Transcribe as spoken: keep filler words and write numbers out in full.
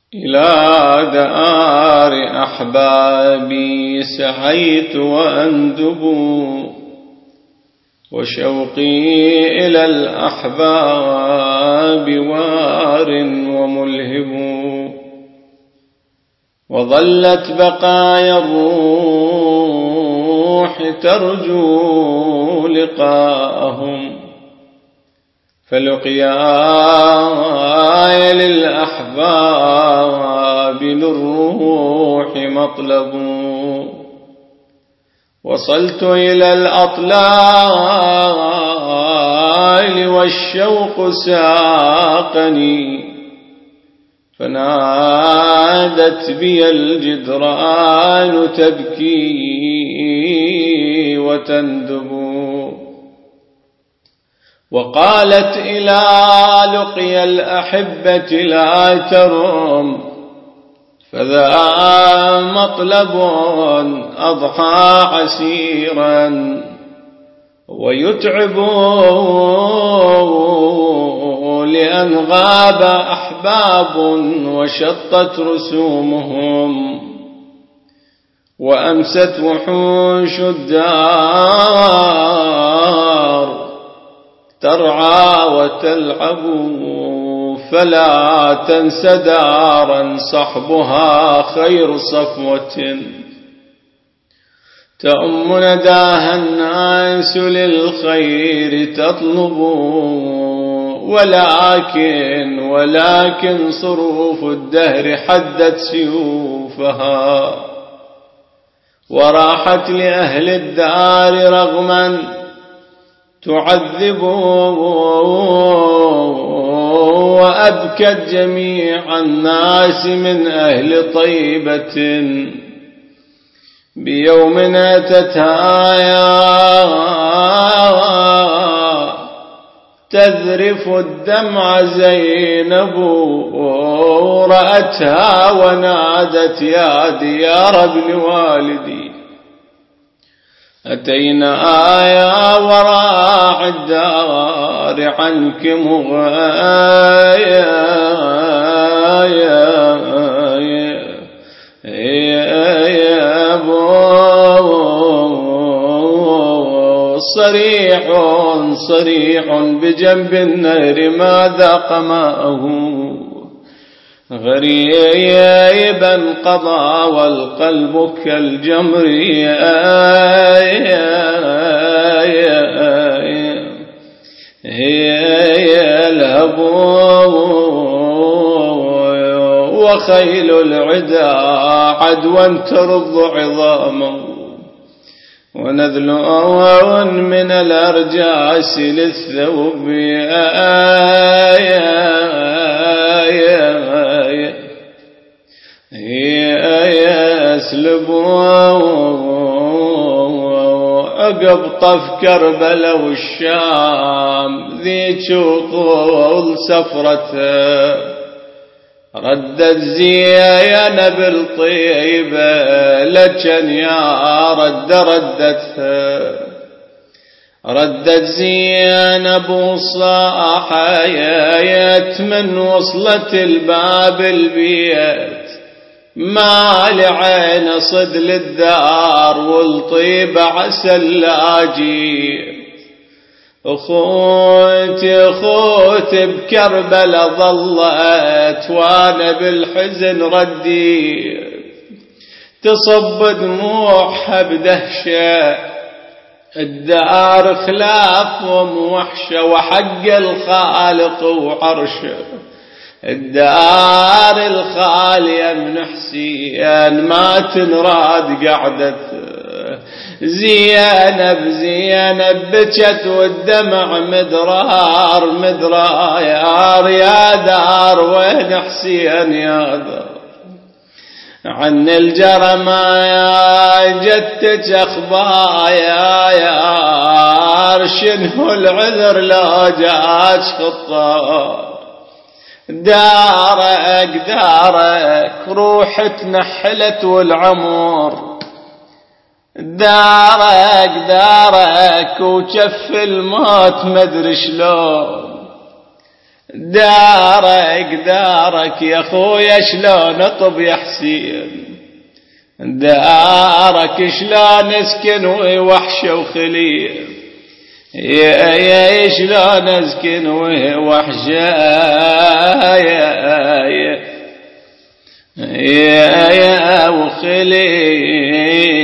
إلى دار أحبابي سعيت وأندب، وشوقي إلى الأحباب وار وملهب، وظلت بقايا الروح ترجو لقاءهم، فلقياي للأحباب للروح مطلب، وصلت إلى الأطلال والشوق ساقني، فنادت بي الجدران تبكي وتندب، وقالت إلى لقيا الأحبة لا ترم، فذا مطلب أضحى عسيرا ويتعب، لأن غاب أحباب وشطت رسومهم، وأمست وحوش الدار ترعى وتلعب، فلا تنس دارا صحبها خير صفوة، تأم نداها الناس للخير تطلب، ولكن ولكن صروف الدهر حدت سيوفها، وراحت لأهل الدار رغما تعذب، وأبكت جميع الناس من أهل طيبة بيوم أتتها تذرف الدمع زينب، رأتها ونادت يا ديار ابن والدي، أتينا يا وراء الدار عنك مغايا، صريح صريح بجنب النهر ما ذاق ماءه، غريبا قضى والقلب كالجمر يلهب، وخيل العدا عدوا ترض عظامه، ونذل من الأرجاس للثوب يسلب، أقبطف كربلاء والشام ذي شوق سفرته، ردت زينب بالطيبة لجن يا رد ردتها، ردت زينب صاحيت من وصلت الباب البيت، ما لعين صد للدار والطيبة عسى اللاجي، أخوتي أخوتي بكربلاء ظلت وانا بالحزن رديت، تصب دموعها بدهشة، الدار خلاف وموحشة وحق الخالق وعرشه، الدار الخالية من حسين ما تنراد قعدته، زينب زينب بكت والدمع مدرار مدرايار، يا دار وين حسين يا دار، عن الجرمى يا جدتك أخبايا يا شنو العذر لو جاك خطار، دارك دارك روح تنحلت والعمر، دارك دارك وجف الموت مدري شلون، دارك دارك يا خويا شلون اطب يا حسين، دارك شلون اسكن ووحشة وخليل، يا يا شلون اسكن ووحشة يا يا يا وخليل.